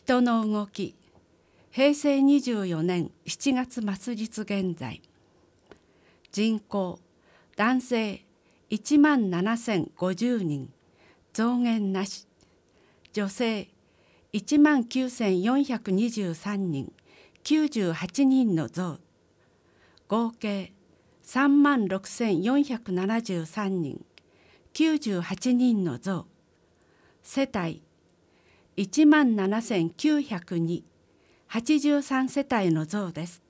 人の動き、平成24年7月末日現在、人口男性17,050人、増減なし。女性19,423人、98人の増。合計36,473人、98人の増。世帯17,902、83世帯の増です。